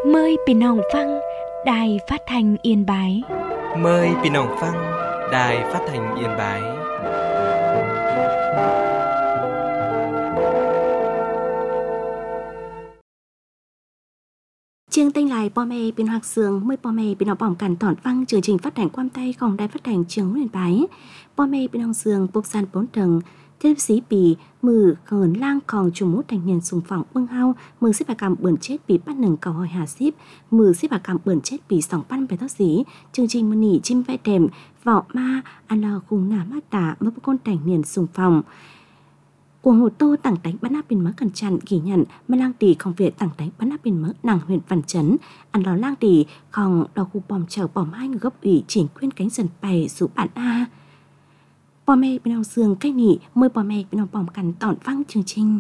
Mờiพี่น้องฟังĐài Phát thanh Yên Bái. Mời พี่น้องฟัง Đài Phát thanh Yên Bái. Chương tinh lại bò mê bên hoặc sương mới bò mê bên học bỏng cản tỏn văng chương trình phát hành quan tayของĐài Phát thanh Trường Yên Bái. Bò mê bên học sương bốc san 4 tầng. Tiếp sĩ bì mừ khẩn lang còn chủ mút thành niên sùng phỏng bưng hao mừ xếp bà cầm bẩn chết bị bắt nừng cầu hỏi hà xếp mừ xếp bà cầm bẩn chết bị sòng pan bài thác sĩ chương trình mân nỉ chim vẽ đèm vọ ma ăn lò khung nà mát tả mất con thành niên sùng phỏng của hồ tô tặng đánh bắn áp bên mớ cần chặn ghi nhận mà lang tỷ không việc tặng đánh bắn áp bên mớ nàng huyện văn chấn ăn lò lang tỷ còn đào khu bom chở bom hai người gấp ủy chỉnh quyên cánh dần bày giúp bạn a bò mê bên ông sương cách nỉ mời bò mê bên ông bỏng cắn tỏn văng chương trình.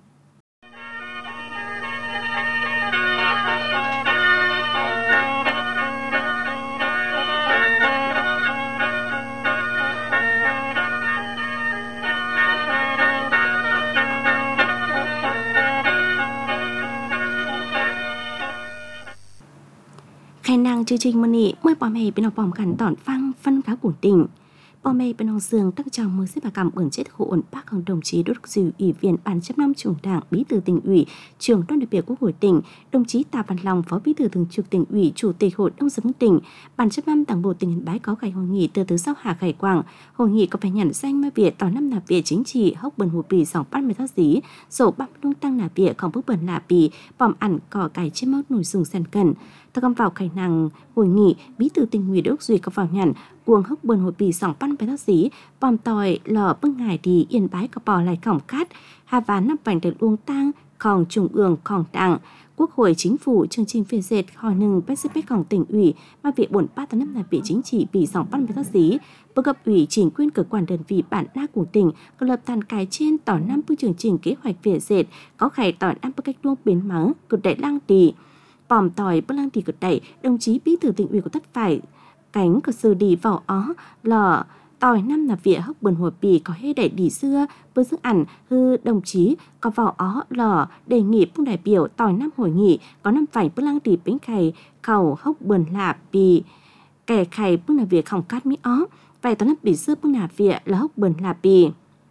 Khai năng chương trình mân nỉ mời bò mê bên ông bỏng cắn tỏn văng phân khá của tỉnh. Bò mê bên ông sương tăng chào mừng xếp bà cầm ẩn chết hộ ổn bácของđồng chí Đỗ Đức Dìu, ủy viên ban chấp năm Trung Đảng, bí thư tỉnh ủy, trưởng đoàn đại biểu Quốc hội tỉnh, đồng chí Tạ Văn Long, phó bí thư thường trực tỉnh ủy, chủ tịch hội đồng dân tỉnh, ban chấp năm Đảng bộ tỉnh Yên Bái có khai hội nghị từ thứ sau Hà Khải Quảng. Hội nghị có phải nhận danh ma Việt tỏ năm là Việt chính trị hốc bần hồ bì sòng bắt mê thác dí, sổ băm lung tăng là Việt không bước bẩn là bì, bòm ẩn cỏ cải trên mốc nổi dùng sàn cần. Ta cầm vào khải năng hội nghị bí thư tỉnh ủy Đỗ Đức Dìu có vào nhận cuồng hốc bần hồ bì sòng bắt mê thác dí, bòm tòi lò bưng ngài thì Yên Bái có bò lại cổng cát hà ván năm bảnh được uông tăng khòng trung ương khòng đảng Quốc hội chính phủ chương trình phê duyệt hỏi nừng PCP khòng tỉnh ủy mà việc bổn ba tháng năm là vị chính trị bị dòng bắt mê thác dí bậc cấp ủy chỉnh quyền cơ quan đơn vị bản đa của tỉnh có lập tàn cái trên tỏ năm bước chương trình kế hoạch phê duyệt có khải tỏ năm bước cách luông biến mắng cực đại lang tỷ bòm tòi bất lang tỷ cực đại đồng chí bí thư tỉnh ủy của tất phải cánh của sư đi vào ó lò tỏi năm là vỉa hốc bần hồ bì có hê đẩy đi xưa với sức ảnh hư đồng chí có vào ó lò đề nghị phương đại biểu tỏi năm hội nghị có năm phải bước lang tỷ bánh khày khẩu hốc bần là bì kẻ khày bước là việc khổng cát mỹ ó vậy tỏi năm bị xưa bước là vỉa là hốc bần là bì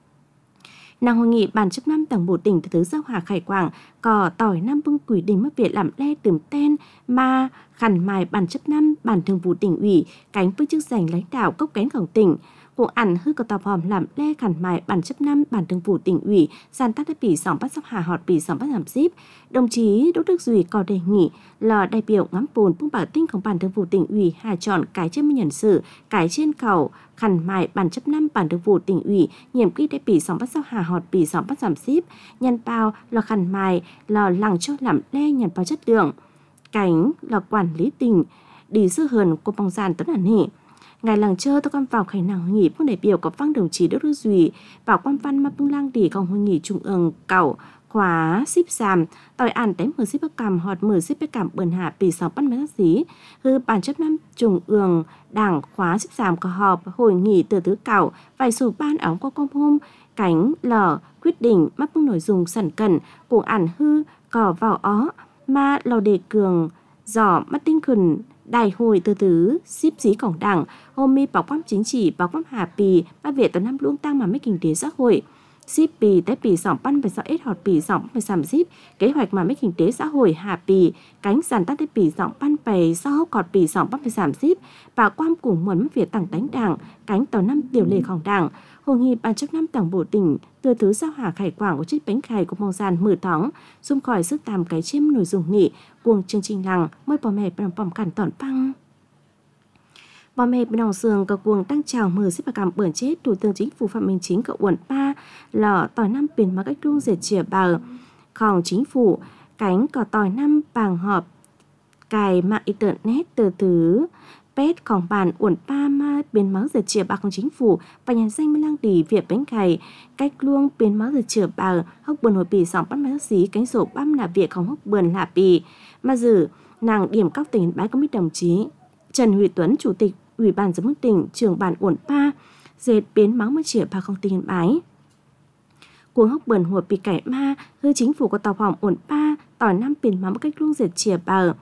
nàng hội nghị ban chấp năm Đảng bộ tỉnh từ thứ giao Hà Khải Quảng có tỏi năm bưng quỷ đình mất việc làm le tửm tên mà khẩn mài ban chấp năm ban thường vụ tỉnh ủy cánh với chức danh lãnh đạo cấp cánhของtỉnh của ảnh hư có tàu hòm làm le khẩn mài ban chấp năm ban thường vụ tỉnh ủy san tác bỉ sòng bắt sóc hà họt bỉ sòng bắt giảm ship đồng chí Đỗ Đức Dìu có đề nghị là đại biểu ngắm bồn bung bảo tinhของban thường vụ tỉnh ủy hà chọn cái trên nhân sự cái trên cầu khẩn mài ban chấp năm ban thường vụ tỉnh ủy nhiệm kỳ đại bỉ sòng bắt sóc hà họt bỉ sòng bắt giảm ship nhân bao là khẩn mài là lằng cho làm le nhận bao chất lượng cánh là quản lý tỉnh đi sư hờn của bóng giàn tấn hẳn hỉ ngày làng chơi tôi con vào khải năng hội nghị phương đại biểu có văng đồng chí Đỗ Đức Dìu vào quan văn mà bưng lang đi còn hội nghị trung ương cẩu khóa ship giảm tỏi ảnh đánh mở ship bắc cảm họt mở ship bắc cảm bẩn hạ bị sòng bắt máy thác dí hư ban chấp năm trung ương đảng khóa ship giảm có họp hội nghị từ thứ cẩu vài số ban ống qua công hôm cánh lò quyết định mắc bưng nội dung sẵn cần của ảnh hư có vào ó mà lò đề cường giỏ mắt tinh khẩn đại hội từ thứ ship dí cổng đảng hôm mi bảo quán chính trị bảo quán hà bì ba việt tuần năm luông tăng mà mấy kinh tế xã hội ship bì tới bì sòng pan về sao ít họt bì sòng về sàm ship kế hoạch mà mấy kinh tế xã hội hà bì cánh giàn tắt tới bì sòng pan về sao cọt bì sòng pan về sàm ship và quan cùng muốn mất việc tặng đánh đảng cánh tàu năm điều lệของđảng hội nghị ban chấp năm Đảng bộ tỉnh từ thứ giao Hà Khải Quảng của chiếc bánh khày của mong giàn mở thóng xung khỏi sức tàm cái chiêm nội dung nị cuồng chương trình làng mời bò mẹ bằng bòm cản tỏn băng bò mẹ bên đồng sườn có cuồng tăng chào mở xếp bà cảm bẩn chết thủ tướng chính phủ Phạm Minh Chính cậu uẩn ba lò tỏi năm biển mà cách luông dệt chìa bờ khòng chính phủ cánh có tỏi năm bàng họp cài mạng internet từ thứ petของbản uẩn ba ma biến máu dệt chìa bạcของchính phủ và nhận danh lang đi việc bánh cày cách luông biến máu dệt chìa bạc hốc bần hồi bì sòng bắt máy thác dí cánh sổ băm là việcของhốc bần là bì mà dự nàng điểm các tỉnh Yên Bái có mấy đồng chí Trần Huy Tuấn chủ tịch Ủy ban giám đốc tỉnh trưởng bản uẩn ba dệt biến máu mới chìa bạc không tỉnh Yên Bái cuồng hốc bần hồi bì cải ma hư chính phủ có tàu hòm uẩn ba tỏi năm biển máu cách luông dệt chìa bạc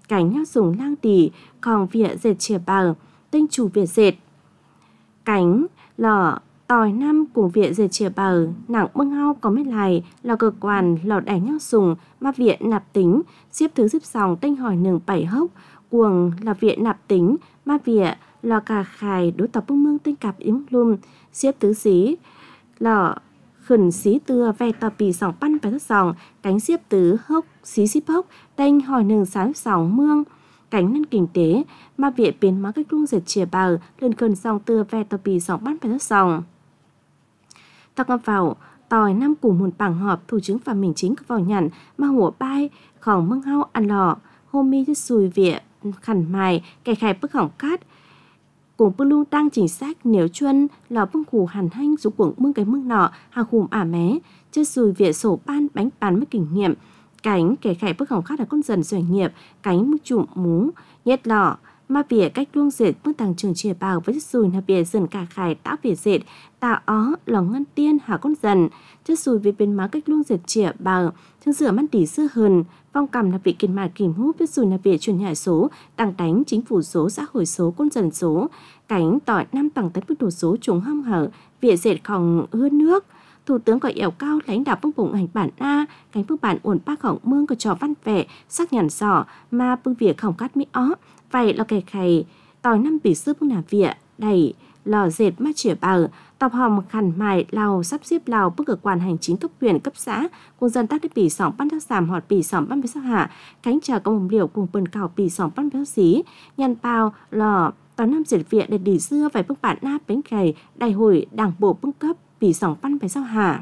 cánh nhau dùng lang tỉ còn vịa dệt chìa bờ tinh chủ vịa dệt cánh lò tòi năm cùng vịa dệt chìa bờ nặng bưng hao có mấy lại lò cơ quan lò đẩy nhau dùng mà vịa nạp tính xếp thứ xếp sòng tinh hỏi nừng bảy hốc cuồng là vịa nạp tính mà vịa lò cà khài đối tập bưng mương tinh cạp yếm lùm xếp tứ xí lò khẩn xí tưa ve tà pì sòng pan phải thất sòng cánh xếp tứ hốc xí xíp hốc tinh hỏi nừng sáng sòng mương cánh nên kinh tế mà vịa biến má cách luôn dệt chìa bờ lên khẩn sòng tưa ve tà pì sòng pan phải thất sòng ta ngập vào tòi năm cùng một bảng họp thủ chứng và mình chính vào nhận mà hủa bay khỏng mưng hao ăn lò hôm mi chứ xùi vịa khẩn mài kẻ khải bức hỏng cát cùng bưng luôn tăng chính sách nếu chuân lò bưng khủ hẳn hanh xuống cuồng mưng cái mưng nọ hà khùm mé chứ xùi vịa sổ ban bánh bán mới kinh nghiệm cánh kẻ khải bức hỏng cát là con dần doanh nghiệp cánh mức trụm mú nhét lò mà vỉa cách luông dệt bước tăng trường chìa bào với xùi là vỉa dần cả khải tạo vỉa dệt tạo ó lòng ngân tiên hả con dần chất xùi về bên má cách luông dệt chìa bào thương rửa mắt tỉ xưa hơn phong cầm là vị kiên mạc kìm hút biết xùi là vỉa truyền nhải số tăng đánh chính phủ số xã hội số con dần số cánh tỏi năm bằng tấn bức đồ số trùng hâm hở vỉa dệt khòng hơn nước thủ tướng gọi ẻo cao lãnh đạo bưng bụng ảnh bản a cánh bưng bản uẩn ba khổng mương có trò văn vẻ sắc nhàn sỏ mà bưng vỉa khổng cát mỹ ó vậy là kẻ khầy tỏi năm bỉ sư bưng nà vỉa đẩy lò dệt má chìa bờ tập hòm khẩn mài lào sắp xếp lào bức cơ quan hành chính cấp huyện cấp xã cùng dân tác đi bỉ sòng ban thác giảm họt bỉ sòng ban bế sắc hạ cánh chờ có mồm liều cùng bần cào bỉ sòng ban béo xí nhăn bao lò tỏi năm dệt vỉa để đỉ xưa vài bức bản na bánh khầy đại hội đảng bộ bưng cấp bỉ sòng ban bế sắc hạ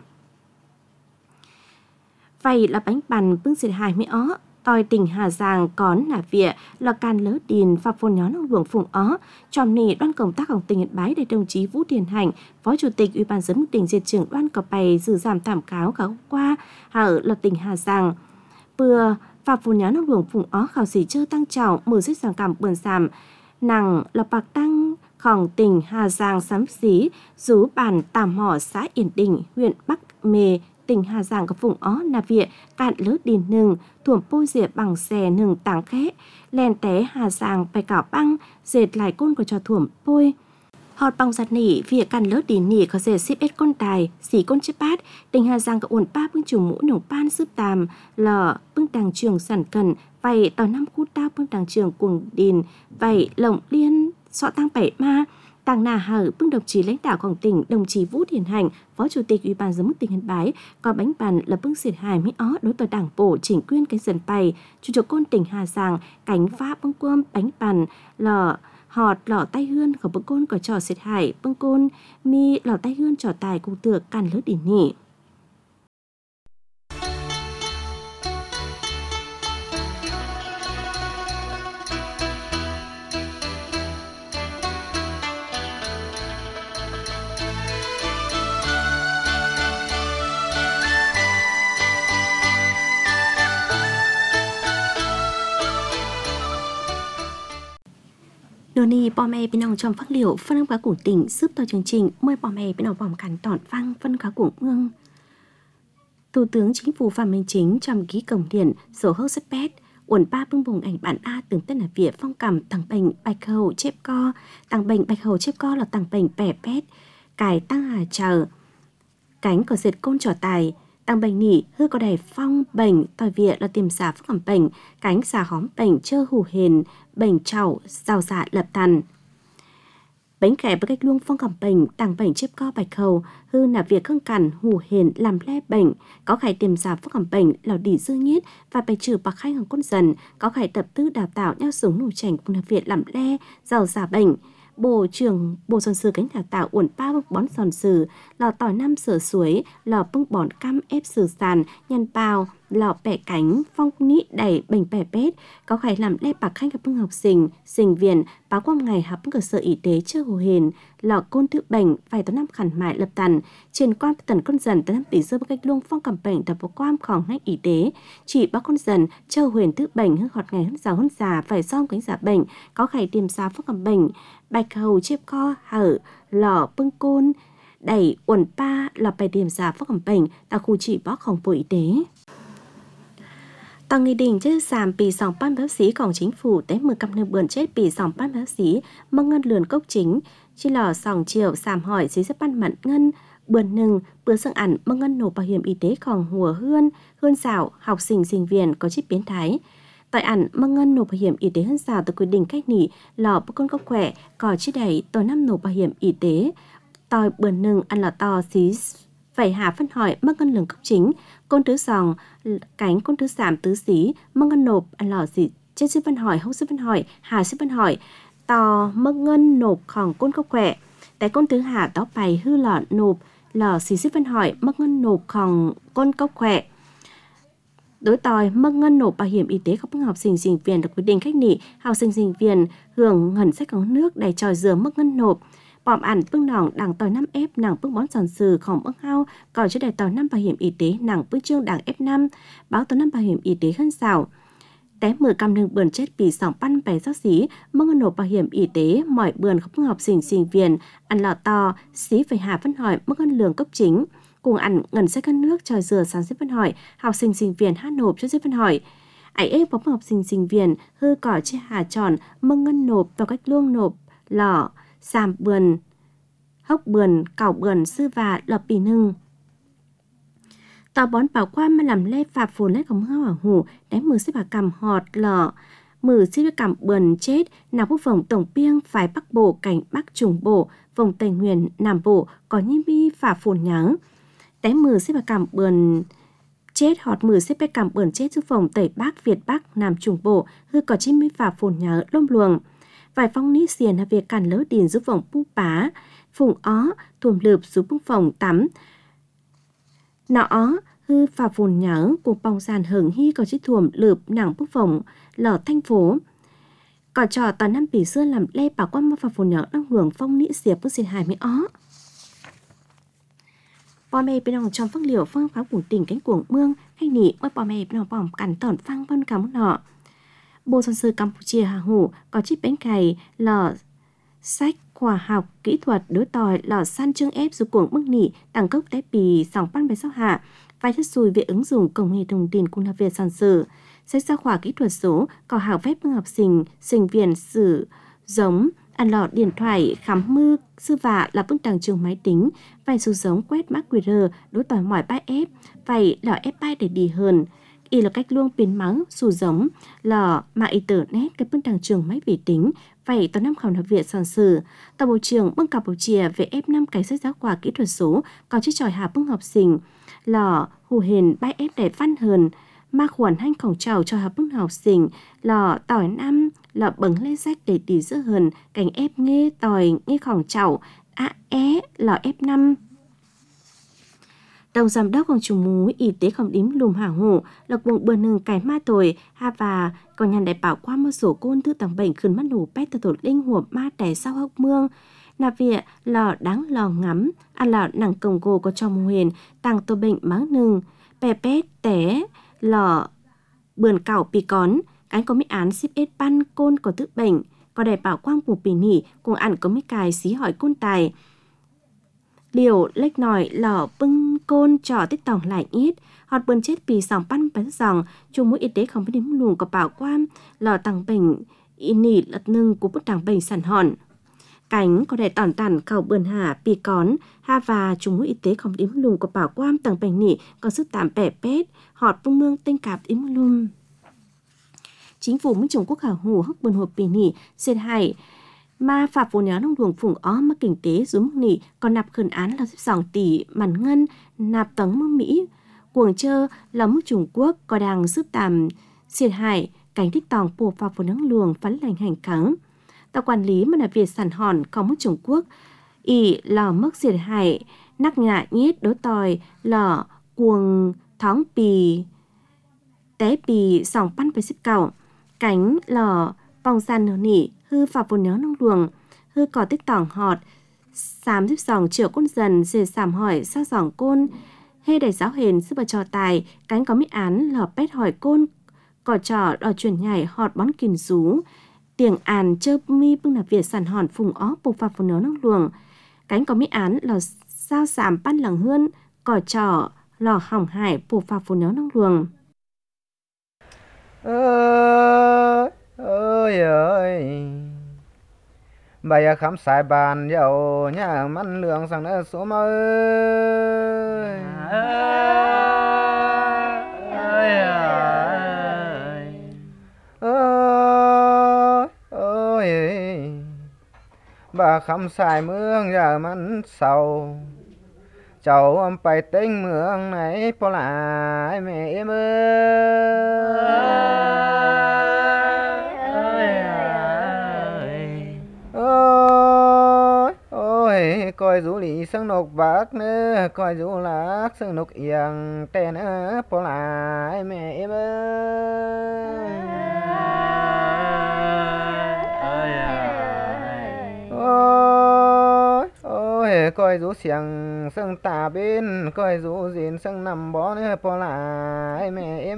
vậy là bánh bàn bưng dệt hài mỹ ó tòi tỉnh Hà Giang có nà vịa là can lỡ đìn và phôn nhón ông luồng phùng ó tròm nỉ đoan công tácของtỉnh Nhật Bái để đồng chí Vũ Điền Hạnh phó chủ tịch ủy ban dân mức tỉnh diệt trưởng đoan cờ bày dự giảm thảm cáo cả hôm qua ở là tỉnh Hà Giang vừa và phôn nhón ông luồng phùng ó khảo sĩ chơ tăng trọng mở xích giảm cảm bườn giảm nàng là bạc tăngของtỉnh Hà Giang sám xí rú bản Tàm Mỏ xã Yên Định huyện Bắc Mê tỉnh Hà Giang có vùng ó nà vịa cạn lỡ đìn nừng thuồng pôi dịa bằng xè nừng tảng khẽ len té Hà Giang phải cảo băng dệt lại côn của trò thuồng pôi họt bằng giặt nỉ vịa cạn lỡ đìn nỉ có dệt xếp ết con tài xỉ con chếp bát tỉnh Hà Giang có uốn ba bưng chủ mũ nồng pan sướp tàm lờ bưng đàng trường sản cần vậy tàu năm khu tao bưng đàng trường cuồng đìn vậy lồng liên sọ tăng bảy ma Tàng nà hở bưng đồng chí lãnh đạoของtỉnh đồng chí Vũ Điền Hạnh, phó chủ tịch ủy ban giám đốc tỉnh Yên Bái, có bánh bàn là bưng xiệt hài mỹ ó đối tòa đảng bộ chỉnh quyên cái dần bày, chủ tịch côn tỉnh Hà Giang, cánh phá bưng cơm bánh bàn lò họt lò tay hươn của bưng côn có trò xiệt hài bưng côn mi lò tay hươn trò tài cùng tược càn lỡ đỉnh nhỉ. Đồ ni bò mẹ bên ông trong phát liệu phân âm cá của tỉnh giúp tàu chương trình mời bò mẹ bên ông vòng cắn tỏn phăng phân cá của ngưng. Thủ tướng Chính phủ Phạm Minh Chính trong ký công điện số hốc rất bét uẩn ba bưng bùng ảnh bản A tướng tên là Việt phong cảm tăng bệnh bạch hầu chép co tăng bệnh bạch hầu chép co là tăng bệnh bẻ pét cải tăng hà chờ cánh có dệt côn trò tài tăng bệnh nỉ hư có đài phong bệnh tòi viện là tiềm xả phúc cảm bệnh cánh xả hóm bệnh chơ hủ hền bệnh trào rào dạ lập tàn bánh khẻ với cách luông phong cảm bệnh tăng bệnh chếp co bạch hầu hư là việc khưng cằn hủ hền làm le bệnh có khải tiềm xả phúc cảm bệnh là đỉ dư nhiết và bày trừ bạc khai hàng con dần có khải tập tư đào tạo nhau súng nổ chảnh cùng là viện làm le rào dạ bệnh Bộ trưởng Bộ Giòn Sử cánh đào tạo uẩn ba bưng bón giòn sử lò tỏi năm sửa suối lò bưng bón cam ép sử sàn nhân bao lò bẻ cánh phong nít đẩy bệnh bẻ bét có khải làm le bạc khanh gặp bưng học sinh viên báo quang ngày học bưng cơ sở y tế chưa hồ hền lò côn tự bệnh vài tấn năm khẩn mại lập tần trên quan tần con dần tấn năm tỷ dơ cách luông phong cầm bệnh tập bộ quanของngành y tế chỉ báo con dần chờ huyền tự bệnh hư họt ngày hơn già phải xong cánh giả bệnh có khải tiềm xá phong cầm bệnh bạch hầu chếp co hở lò bưng côn đẩy uẩn ba là bài tiềm giả phong cầm bệnh tại khu trị báoของbộ y tế Tòa nghị định chế giảmปี2024ของchính phủ tới 10 cặp nương bươn chếtปี2024 mong ngân lươn cốc chính chỉ lò sòng chiều giảm hỏi dưới sức ban mặn ngân bươn nừng bươn sang ảnh mong ngân nộp bảo hiểm y tếของhùa hơn xảo học sinh viên có chip biến thái. Tại ảnh mong ngân nộp bảo hiểm y tế hơn xảo từ quy định cách nỉ lò bức con có khỏe có chi đẩy tòa năm nộp bảo hiểm y tế tòi bươn nừng ăn lò to xí phải hạ phân hỏi mong ngân lường cốc chính côn tứ sòng cánh côn tứ giảm tứ xí mong ngân nộp ăn lò gì chết xí phân hỏi hốc xí phân hỏi hà xí phân hỏi tò mong ngân nộpของcôn có khỏe tại côn tứ hạ đó bày hư lọ nộp lò xí xí phân hỏi mong ngân nộpของcôn có khỏe đối tòi mong ngân nộp bảo hiểm y tế của học sinh viên được quy định cách nỉ học sinh viên hưởng ngân sách có nước để tròi dừa mong ngân nộp bỏm ảnh bưng nòng đảng tòi 5F nàng bưng bón giòn sừของbưng hao còn cho đại tòi 5 bảo hiểm y tế nàng bưng chương đảng F5 báo tòi 5 bảo hiểm y tế hơn xảo té 10 cam nương bươn chết vì sòng pan bày giáo xí mong ngân nộp bảo hiểm y tế mọi bươn không học sinh viên ăn lọ to xí phải hạ phân hỏi mong ngân lường cấp chính cùng ăn ngân sách các nước tròi dừa sáng xếp phân hỏi học sinh viên hát nộp cho xếp phân hỏi ấy ép bóng học sinh viên hư cỏ chia hà tròn mong ngân nộp vào cách luông nộp lọ xàm bườn, hốc bườn, cào bườn, sư và lọp bì nưng. Tòa bón bảo quan mà làm lê phạp phồn lấy khổng hao ở hủ, đánh mừ xếp bà cầm họt lọ, mừ xếp bà cầm bườn chết, nào quốc phòng tổng biêng phải bắc bộ cảnh bắc trùng bộ, vùng Tây Nguyên, Nam bộ, có như bi phạp phồn nhớ. Đánh mừ xếp bà cầm bườn chết họt mừ xếp bà cầm bườn chết giúp vùng Tây Bắc, Việt Bắc, Nam trùng bộ, hư có chim bi phạp phồn nhớ lôm luồng. Vài phong ní xiền là việc cản lỡ điền giúp vòng pu bá, phùng ó, thuồm lượp giúp bung phòng tắm. Nọ ó, hư phà phồn nhớ, cùng bong sàn hưởng hy có chiếc thuồm lượp nàng bung phòng, lở thanh phố. Còn trò toàn năm bỉ xưa làm lê bảo quan mà phà phồn nhớ đang hưởng phong ní xiệp bức xiên hài mới ó. Bò mê bên lòng trong phác liều phương phá của tỉnh cánh cuồng mương, hay nỉ mới bò mê bên lòng bỏng cắn tỏn phăng vân cả món nọ. Bộ sản sư Campuchia hà hủ có chiếc bánh cày lò sách khoa học kỹ thuật đối tòi lò săn chương ép dù cuồng mức nỉ đẳng cấp té bì sòng pan bài sao hạ vai chất xùi về ứng dụng công nghệ thông tin cùng là việc sản sử sách giáo khoa kỹ thuật số có hảo phép phương học sinh viên sử giống ăn lọ điện thoại khám mư sư vạ là bức tàng trường máy tính vai số giống quét mã QR đối tòi mỏi bãi ép vậy lò ép bãi để đi hơn y là cách luông biến mắng xù giống lò mạng internet cái bức tàng trường máy vi tính vậy tòa năm khảo học viện sản sử tòa bộ trường bưng cặp bộ chìa về F5 cái sách giáo khoa kỹ thuật số có chiếc tròi hạ bưng học sinh lò hù hền bãi ép để văn hờn ma khuẩn hanh khổng trào cho học bưng học sinh lò tỏi năm lò bứng lên sách để tỉ giữa hờn cảnh ép nghe tỏi nghe khổng trào lò F5 Tổng giám đốcของchủ mú y tế không đếm lùm hả hổ lộc bụng bờ nừng cái ma tồi ha và còn nhàn đại bảo qua một số côn thư tàng bệnh khẩn mắt nổ pet tổ linh hùa ma đẻ sau hốc mương nà vịa lò đáng lò ngắm ăn lò nặng cồng gồ có trong huyền tàng tổ bệnh máng nừng bè pet té lò bườn cảo pì cón cánh có mấy án ship ết ban côn có tự bệnh có đại bảo quang của pì nỉ cùng ăn có mấy cài xí hỏi côn tài liều lếch nòi lò bưng côn trò tích tòng lại ít họt bươn chết vì sòng pan bắn dòng chung mũi y tế không biết điểm luồng có bảo quan lò tàng bệnh y nỉ lật nưng của bức tàng bệnh sản hòn cánh có để tòn tàn khẩu bươn hà pì cón ha và chung mũi y tế không biết điểm luồng có bảo quan tàng bệnh nỉ có sức tạm bẻ pét họt bưng mương tinh cạp điểm lum chính phủ Minh Trung Quốc hảo hủ hốc bươn hộp pì nỉ xệt hải mà phạm phố nhớ nông luồng phùng ó mà kinh tế dưới mức nỉ còn nạp khẩn án là 12 tỷ màn ngân nạp tấn mức Mỹ cuồng chơ là mức Trung Quốc có đang giúp tạm xiệt hại cảnh thích tòng của phạm phố nông luồng phán lành hành kháng tàu quản lý mà là Việt sản hòn có mức Trung Quốc ý là mức xiệt hại nắc ngạ nhết đối tòi là cuồng thóng pì té pì sòng pan với xếp cầu cánh là vòng sàn nở nỉ hư phạp vô nhớ nông luồng hư có tích tỏng họt xám giúp dòng triệu côn dần dề xàm hỏi sao dòng côn hê đầy giáo hền sư bà trò tài cánh có mỹ án lò pét hỏi côn cỏ trò đòi chuyển nhảy họt bón kìm rú tiếng àn chơ mi bưng nạp Việt sản hòn phùng ó bục phạp vô nhớ nông luồng cánh có mỹ án lò sao xàm pan lẳng hươn cỏ trò lò hỏng hải bục phạp vô nhớ nông luồng ơi ơi ơi bây khám sai bàn dầu nhà mắn lương sang nữa số mơ ơi ơi bà khám sai mương giờ mắn sầu cháu phải tính mương này bỏ lại mẹ em ơi ôi coi rú lì sưng nục bạc nữa coi rú lạc sưng nục yên tên bỏ lại mẹ em ôi ôi coi rú xiềng sưng tà bên coi rú gìn sưng nằm bó nữa bỏ lại mẹ em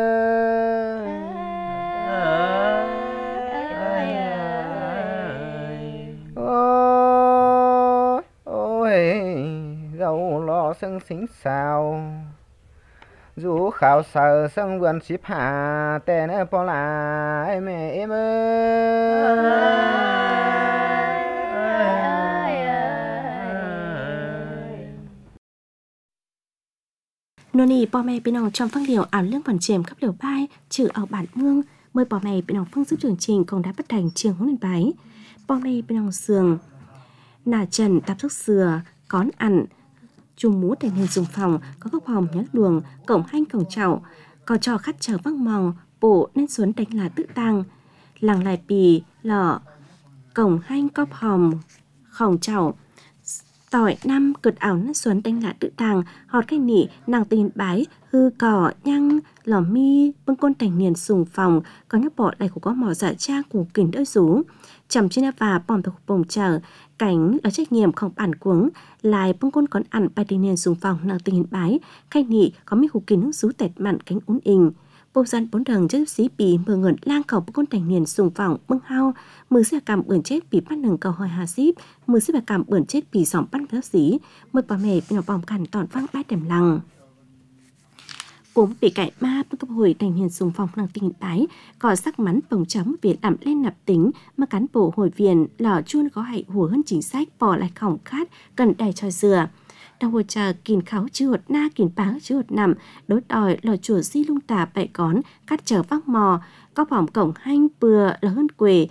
ôi ôi dầu lo sưng xính xào rú khảo sở sưng vườn xíp hạ tên bỏ lại mẹ em Nô nì bò mẹ bên ông trong phăng liều ảo lương phần chèm khắp liều bai trừ ở bản mương mời bò mẹ bên ông phương giúp chương trình cũng đã bắt thành trường huấn luyện bái bò mẹ bên ông sườn nà trần tạp thuốc sừa cón ăn chung mũ thành hình dùng phòng có góc hòm nhát luồng cổng hanh cổng chậu có cho khát chờ văng mòng bộ nên xuống đánh là tự tăng làng lại pì lọ cổng hanh cóp hòm khổng chậu tỏi năm cực ảo nát xuân đánh lạ tự tàng họt cái nỉ nàng tin bái hư cỏ nhăng lò mi bưng côn thành niên sùng phòng có nhấp bỏ đầy của có mỏ giả cha của kình đỡ rú chầm trên và bòm thuộc bồng chờ cảnh ở trách nhiệm không bản cuống lại bưng côn còn ăn bài tình niên sùng phòng nàng tình bái khai nỉ có mấy hủ kín nước rú tẹt mặn cánh ún ình bông dân bốn đằng chất xí bì mờ ngẩn lang khẩu bưng côn thành niên sùng phòng bưng hao mưa sẽ cảm bươn chết bị bắt nâng cầu hỏi hà ship mưa sẽ cảm bươn chết bị sòng bắt giáo xí mưa bà mẹ nhỏ bòm cằn toàn vang bát đèm lăng cũng bị cải ma bưng cấp hồi thành niên sùng phòng nàng tình bái có sắc mắn bồng chấm viện ẩm lên nạp tính mà cán bộ hồi viện lò chuôn có hại hùa hơn chính sách bỏ lại khổng khát cần đầy cho dừa đang hồi chờ kìn kháo chuột na kìn bá chuột nằm đối đòi lò chuột di lung tà bậy cón cắt trở vác mò có bỏng cổng hanh bừa là hơn quề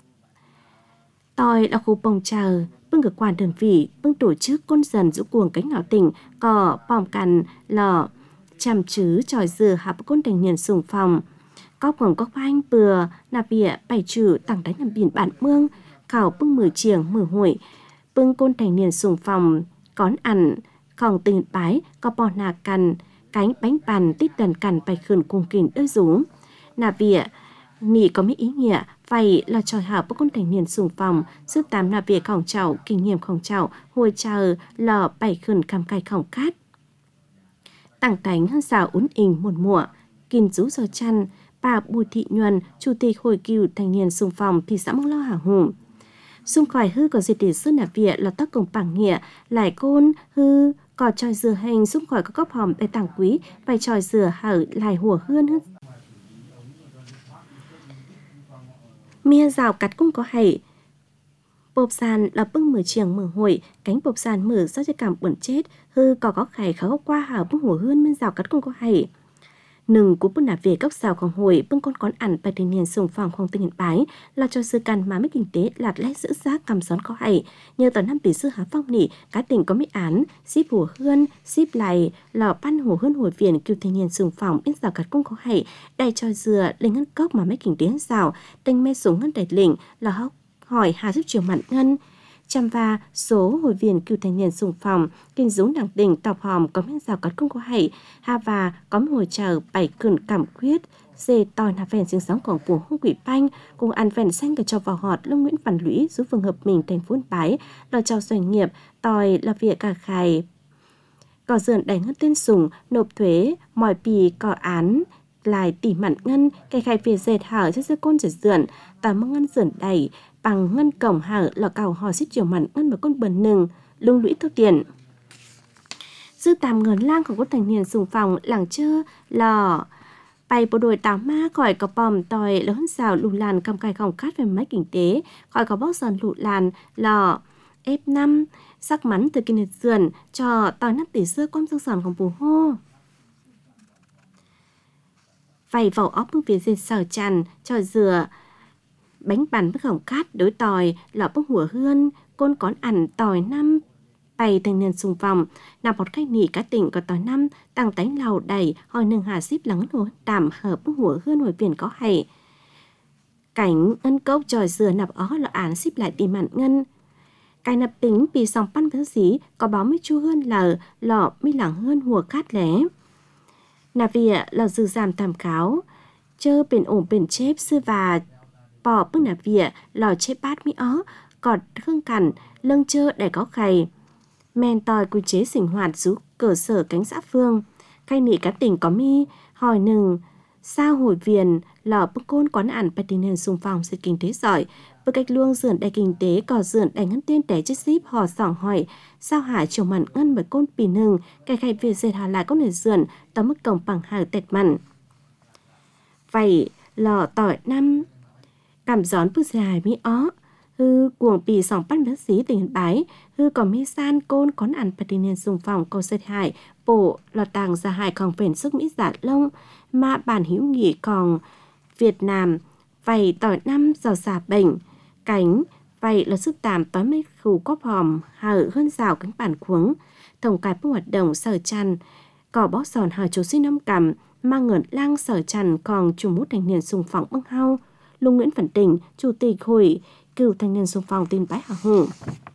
tòi là khu bồng chờ bưng cơ quan đơn vị bưng tổ chức côn dần giữ cuồng cánh ngạo tỉnh có bỏng cằn lò chăm chứ tròi dừa hạ côn thành niên sùng phòng có bỏng có hanh bừa nà bịa bày trừ tặng đánh nằm biển bản mương khảo bưng mười chiềng mười hội bưng côn thành niên sùng phòng cón ăn khòng tình bái có bò nà cằn cánh bánh bàn tít đần cằn bày khẩn cùng kìn đôi rú nà bịa nỉ có mấy ý nghĩa vậy là tròi hảo bức con thành niên sùng phòng giúp tám nà bịa khổng chậu kinh nghiệm khổng chậu hồi chờ lò bày khẩn cam cay khổng cát tặng cánh hơn xào ún ình một mùa kìn rú giờ chăn bà Bùi Thị Nhuần chủ tịch hội cựu thành niên sùng phòng thị xã Mông Lo Hà Hùng xung khỏi hư có dịp để sư nà bịa là tác công bảng nghĩa lại côn hư có tròi dừa hành xung khỏi có cốc hòm để tặng quý bài tròi dừa hở lại hùa hươn hơn mia rào cắt cũng có hảy bộp sàn là bưng mở chiềng mở hội cánh bộp sàn mở sao cho cảm bẩn chết hư có khải khá qua hảo bưng hùa hươn men rào cắt cũng có hảy nừng cú bưng nạp về góc xàoของhội bưng con ăn bài tình niên sùng phòng không tình hiện bái là cho sư căn mà mấy kinh tế lạt lẽ giữ giá cầm xón có hảy nhờ tờ năm tỷ sư há phong nỉ cá tỉnh có mấy án ship hùa hươn ship lại lò pan hùa hươn hồi viện cựu thanh niên sùng phòng bên rào cắt cũng có hảy đầy cho dừa lên ngân cốc mà mấy kinh tế rào tinh mê súng ngân đầy lĩnh là hóc hỏi hà giúp chiều mặn ngân chăm va số hội viên cựu thanh niên sùng phòng kinh dũng đảng tỉnh tọc hòm có miếng rào cắt không có hảy hà và có một hồi chờ bảy cẩn cảm quyết dê tòi nà phèn sinh sống của phủ hông quỷ banh cùng ăn phèn xanh cả cho vào họt lông Nguyễn Văn Lũy giúp phường hợp mình thành phố Yên Bái là cho doanh nghiệp tòi là việc cả khải có dườn đánh ngân tên sùng nộp thuế mỏi pì có án lại tỉ mặn ngân cái khai về dệt hở cho sư côn dệt dườn tà mong ngân dườn đầy bằng ngân cổng hở là cào hò xích chiều mặn ngân và con bần nừng lung lũy thu tiền dư tàm ngờn lang của có thành niên sùng phòng làng chơ lò Bài bộ đội táo ma khỏi có bòm tòi lớn xào lù làn cầm cài khổng khát về máy kinh tế, khỏi có bóc giòn lù làn lò F5, sắc mắn từ kinh liệt dườn cho tòi 5 tỷ xưa quăm dương giònของbù hô. Vầy vầu óc bưng phía dệt sở tràn cho dừa bánh bàn bức khổng khát đối tòi lọ bức hủa hươn côn cón ẩn tòi 5 bày thành niên xung vòng nạp một khách nỉ cá tỉnh có tòi 5 tăng tánh lầu đầy hỏi nâng hà xíp lắng đồ tạm hợp bức hủa hươn hồi biển có hay cảnh ân cốc tròi dừa nạp ó lọ án xíp lại tìm mặn ngân cái nạp tính vì sòng pan với xí có báo mới chu hơn là lọ mới lẳng hơn hùa khát lé nạp vịa là dư giảm tàm cáo chơ bền ổn bền chép sư và bỏ bức nạp vịa lò chép bát mỹ ó cọt hương cằn lưng chơ để có khay men tòi quy chế sinh hoạt rú cơ sở cánh xã phương khay nị cá tỉnh có mi hỏi nừng sao hồi viền lò bức côn quán ản bạch tình hình xung phong sự kinh tế giỏi bức cách luông dườn đầy kinh tế có dườn đầy ngân tiên để chất ship họ sỏng hỏi sao hải chiều mặn ngân bởi côn pì nừng cái khay việc dệt hà lại có nền dườn tóm mức cổng bằng hàng tẹt mặn vậy lò tỏi 5 cảm gión bức dài mỹ ó hư cuồng pì sòng bắt đất xí tỉnh bái hư còn mi san côn có ăn bạch tình hình xung phong câu sệt hải bộ lò tàng ra hải còn phền sức mỹ giả lông mà bản hữu nghị còn Việt Nam vậy tỏi 5 giàu xà bệnh cánh vậy là sức tạm tối mấy khu cóp hòm hở hơn rào cánh bản cuống tổng cài bức hoạt động sở tràn cỏ bó sòn hở chủ sinh năm cầm mang ngợn lang sở tràn còn chủ mút thanh niên xung phong bưng hau Lung Nguyễn Văn Tình chủ tịch hội cựu thanh niên xung phong tin bái hào hùng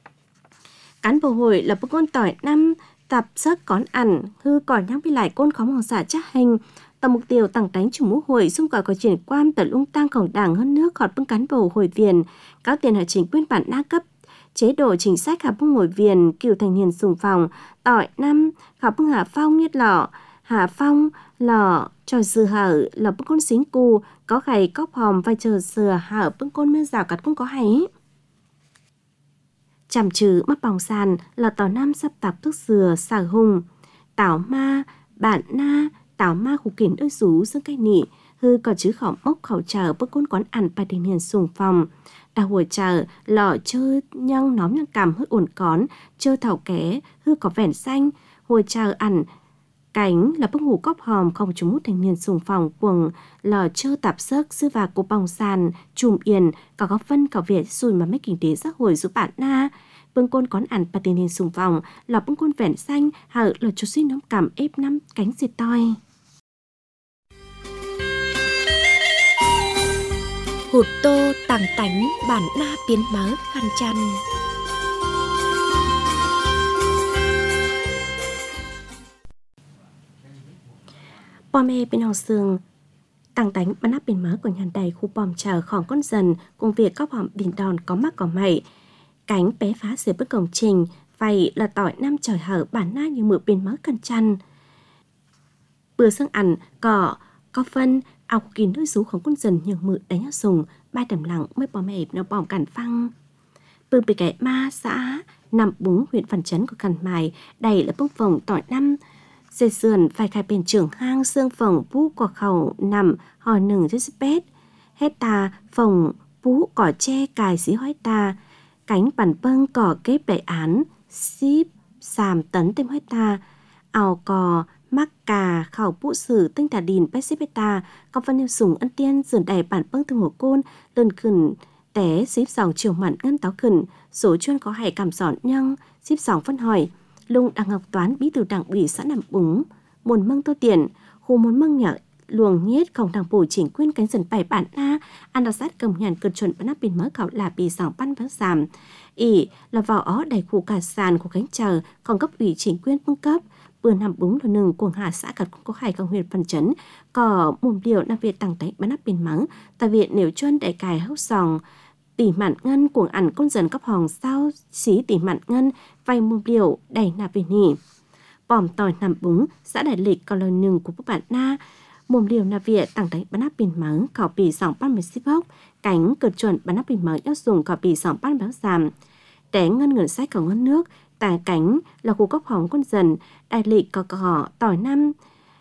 cán bộ hội là bức con tỏi 5 tập sức con ăn hư cỏi nhắc với lại côn khó mong xả chắc hành tầm mục tiêu tăng đánh chủ mũ hội xung cỏi có triển quan tờ lung tăng khổng đảng hơn nước khọt bưng cán bộ hội viên cáo tiền hạ chính quyền bản đa cấp chế độ chính sách hạ bưng hội viên cựu thanh niên xung phong tỏi 5 khảo bưng hạ phong nhất lọ hạ phong lọ trò dừa hở lọ bưng con xính cù có gầy cóp hòm vai chờ dừa hở bưng con mưa rào cắt cũng có hay chằm trừ mắt bóng sàn là tàu 5 sắp tạp thuốc dừa xà hùng tảo ma bản na tảo ma khu kiến đôi rú dương cây nị hư có chứ khảo mốc khẩu chờ bức côn quán ăn bài tình hiền sùng phòng đà hồi chờ lọ chơ nhăng nóm nhăng cằm hư ổn cón chơ thảo ké hư có vẻn xanh hồi chờ ăn cánh là bức ngủ cóp hòm không chúng mút thành niên sùng phòng quần lò chơ tạp sức sư và cô bong sàn chùm yên có góp phân có việc xùi mà mấy kinh tế xã hội giúp bạn na bưng côn cón ăn bà tình niên sùng phòng lò bưng côn vẻn xanh hở lò chú xin nóng cảm ép 5 cánh diệt toi hụt tô tàng tánh bản na biến mớ khăn chăn bò mê bên hồng sương tăng đánh bắn áp bên mớ của nhàn đầy khu bòm chờ khỏng con dần cùng việc cóp hòm biển đòn có mắc có mày cánh bé phá dưới bức cổng trình vậy là tỏi 5 trời hở bản na như mượn bên mớ cần chăn bữa sáng ăn có phân áo kín đôi rúของcon dần nhường mượn đánh áo sùng ba đầm lặng mới bò mẹ nó bòm cản phăng bưng bị kẻ ma xã nằm búng huyện Văn Chấn của Cằn Mài đầy là bông phòng tỏi 5 dệt sườn phải khai bên trường hang xương phòng bú quả khẩu nằm hò nừng dưới bét hecta phòng bú cỏ tre cài xí hói ta cánh bản bâng cỏ kép đại án ship sàm tấn tem hói ta ào cò mắc cà khẩu bú sử tinh tà đìn bét xếp ta có phân yêu sùng ân tiên dườn đầy bản bâng thương hồ côn lần khẩn té ship dòng chiều mặn ngân táo khẩn số chuyên có hải cảm giòn nhăng ship dòng phân hỏi Lung Đặng Ngọc Toán bí thư đảng ủy xã Nằm Búng muốn mâng tô tiền khu muốn mâng nhở luồng nhiết không đảng bổ chỉnh quyên cánh dần bài bản na ăn đào sát cầm nhàn cực chuẩn bắn áp bình mới khảo là bị sòng pan vỡ giảm ỉ là vào ó đầy khu cả sàn của cánh chờ còn cấp ủy chỉnh quyên cung cấp vừa Nằm Búng là nừng cuồng hạ xã cật cũng có hải công huyện Văn Chấn có mồm điều nam việt tăng đánh bắn áp bình mắng tại viện nếu chuyên đại cài hốc sòng tỉ mạn ngân cuồng ẩn con dần cấp hòng sao xí tỉ mạn ngân vay mồm điều đầy nạp về nỉ bòm tỏi Nằm Búng xã Đại Lịch còn lời nừng của các bạn na mồm điều nạp viện tăng đánh bắn áp bình mắng khảo bì sòng pan một ship hốc cánh cực chuẩn bắn áp bình mắng áp dùng khảo bì sòng pan báo giảm té ngân ngân sách của ngân nước tại cánh là khu cấp hóng con dần Đại Lịch có tỏi 5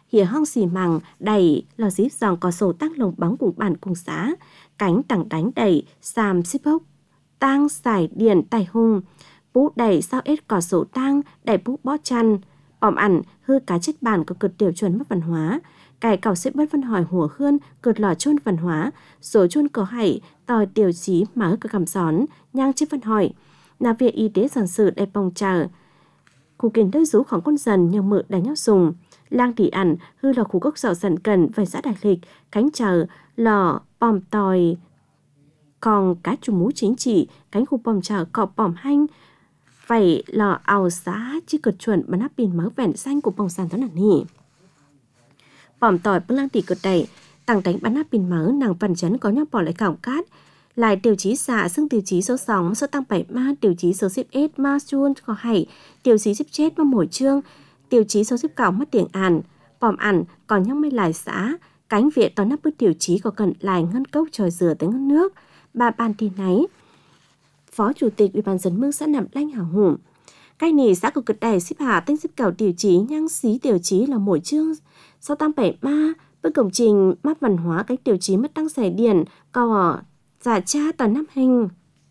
Hỉa hong xì màng đầy lò dí giòn có sổ tăng lồng bóng cùng bản cùng xã. Cánh tảng đánh đầy xàm xíp hốc. Tang xài điền tài hung. Bú đầy sao ết có sổ tang đầy bú bó chăn. Bòm ẩn hư cá chết bản có cực tiểu chuẩn mất văn hóa. Cải cầu xếp bất văn hỏi hùa khươn cực lò chôn văn hóa. Số chôn có hãy tòi tiểu chí mở cơ cầm gión nhang chết văn hỏi. Là việc y tế sản sự để bồng chờ. Khu kiến đôi rúของcon dần nhờ mự đánh nhau sùng. Lang tỷ ẩn hư là khu gốc dạo dần cần về xã Đại Lịch, cánh chờ, lò, bòm tòi, còn cá trùm mũ chính trị, cánh khu bòm chờ cọp bòm hanh, vậy lò ảo xã chỉ cực chuẩn bắn áp pin mớ vẹn xanh của bồng sàn đó là nỉ. Bòm tòi bưng lang tỷ cực đầy, tăng đánh bắn áp pin mớ nàng phần chấn có nhau bỏ lại cảo cát, lại tiêu chí xạ xưng tiêu chí số 6 số tăng 7 ma tiêu chí số xếp S ma chuôn có hay tiêu chí xếp chết ma mồi trương tiêu chí số xếp cảo mất tiền àn bòm ẩn còn nhóc mấy lại xã cánh viện toàn nắp bức tiêu chí có cần lại ngân cốc tròi rửa tới ngân nước bà ban tin náy phó chủ tịch ủy ban dân mương xã nằm lanh hảo hùng cái nỉ xã của cực đài xếp hạ tên xếp cảo tiêu chí nhang xí tiêu chí là mồi trương số tăng 7 ma bức công trình map văn hóa cái tiêu chí mất tăng xài điển có giả cha toàn năm hình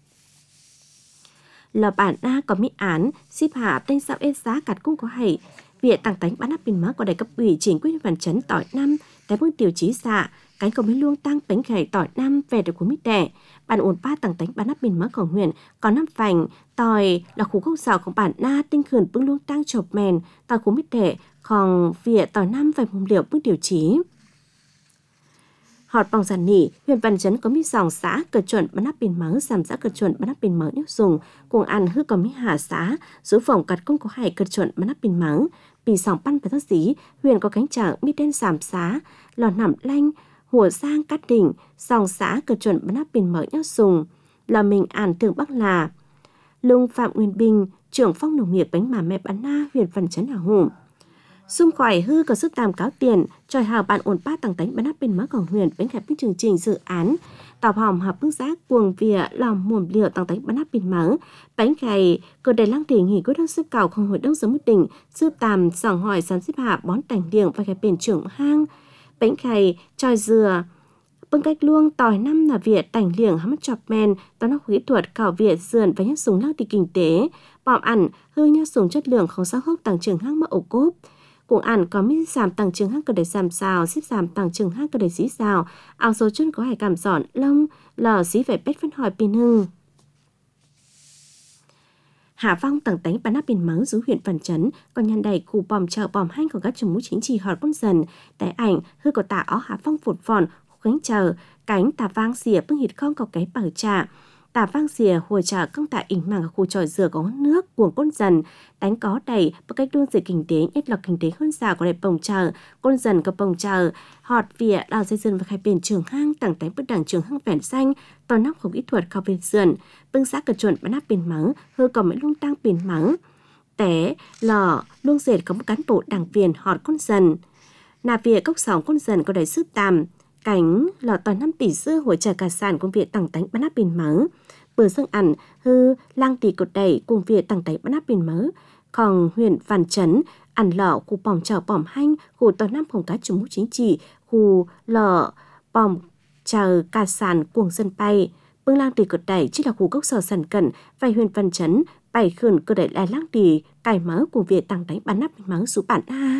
là bản A có mỹ án xếp hạ tên sao ết giá cắt cũng có hay việc tăng tánh bán áp pin má của đại cấp ủy chính quyền văn chấn tỏi năm tại bước tiêu chí xạ cánh có mấy luông tăng bánh khải tỏi năm về được của mít đẻ bản ổn ba tăng tánh bán áp pin má của huyện có năm phành tỏi là khu gốc rào của bản na tinh khẩn bước luông tăng chộp mèn tỏi của mít đẻ còn việc tỏi năm về mùng liệu bước tiêu chí họt bằng giản nỉ, huyện Văn Chấn có mỹ dòng xã cờ chuẩn bắn áp pin mớ giảm xã cờ chuẩn bắn áp pin mớ nếu dùng cùng ăn hư có mỹ hà xã số phòng cắt công có hải cờ chuẩn bắn áp pin mớ bị sòng pan phải thất dí huyện có cánh chợ mỹ đen giảm xã lò nằm lanh hùa giang cát đỉnh dòng xã cờ chuẩn bắn áp pin mớ nếu dùng là mình ăn thường bắc là lung Phạm Nguyên Bình trưởng phòng nông nghiệp bánh mà mẹ bán na huyện Văn Chấn hào hùng xung khỏi hư có sức tàm cáo tiền tròi hào bạn ổn ba tăng tánh bắn áp bên má còn huyền bánh khép bên chương trình dự án tàu hòm hợp bức giác cuồng vỉa lòng muồm liệu tăng tánh bắn áp bên má bánh khày cơ đầy lăng tỷ nghỉ quyết đơn sức cầu không hội đông giống mức đỉnh sư tàm sòng hỏi sán xếp hạ bón tành điển và khép bên trưởng hang bánh khày tròi dừa bưng cách luông tỏi năm là việt tành liềng hắm chọc men toán học kỹ thuật khảo việt dườn và nhắc súng lăng tỷ kinh tế bỏm ẩn hư nhắc súng chất lượng không sao hốc tăng trưởng hang mỡ ổ cốp cùng ẩn có mỹ giảm tăng trưởng hang cơ để giảm xào xếp giảm tăng trưởng hang cơ để xí xào áo số chân có hải cảm giòn lông lò xí phải bết phân hỏi pin hưng Hạ Phong tầng tánh bắn áp pin mắng rú huyện Văn Chấn còn nhàn đầy khu bòm chợ bòm hanh của các chủng mũ chính trị họt con dần tại ảnh hư có tả ó Hạ Phong phụt phòn cánh chờ cánh tà vang xìa bưng hịt không có cái bảo trà tà vang xìa hùa trả công tạ ỉnh màng ở khu tròi dừa có nước cuồng con dần đánh có đầy bằng cách đun dệt kinh tế nhất là kinh tế hơn già của đẹp bồng chờ con dần có bồng chờ họt vỉa đào dây dần và khai biển trường hang tảng tánh bất đảng trường hang vẹn xanh toàn nóc không kỹ thuật khảo bên sườn bưng xã cật chuẩn bắn áp pin mắng hư còn mấy lung tăng pin mắng té lò luông dệt có một cán bộ đảng viên họt con dần nà vỉa cốc sóng con dần có đầy sức tàm cánh lò toàn 5 tỷ dưa hỗ trợ cả sản công việc tặng tánh bắn áp pin mớ bờ sông ẩn hư lang tỷ cột đẩy cùng việc tặng tánh bắn áp pin mớ còn huyện Văn Chấn ẩn lò khu bòm chảo bòm hanh khu toàn 5 phòng cá chủ mũ chính trị khu lò bòm chảo cả sản cuồng dân bay bưng lang tỷ cột đẩy chỉ là khu gốc sở sản cận và huyện Văn Chấn bày khẩn cơ đẩy lại lang tỷ cải mớ cùng việc tặng tánh bắn áp pin mớ số bản a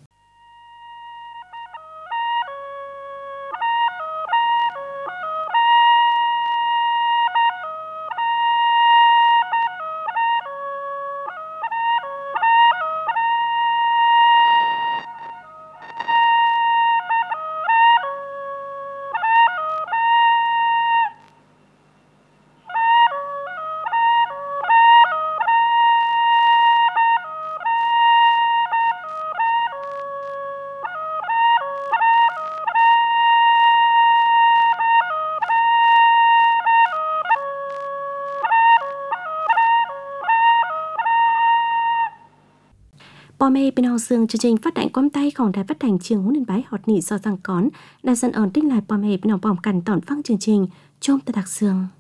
Bò mê bên hậu dương chương trình phát đánh quắm tayของđài phát thanh trường huấn luyện bái họt nỉ do răng cón đa dân ổn tích lại bò mê bên hậu bòm cằn tỏn phăng chương trình chôm ta đặc dương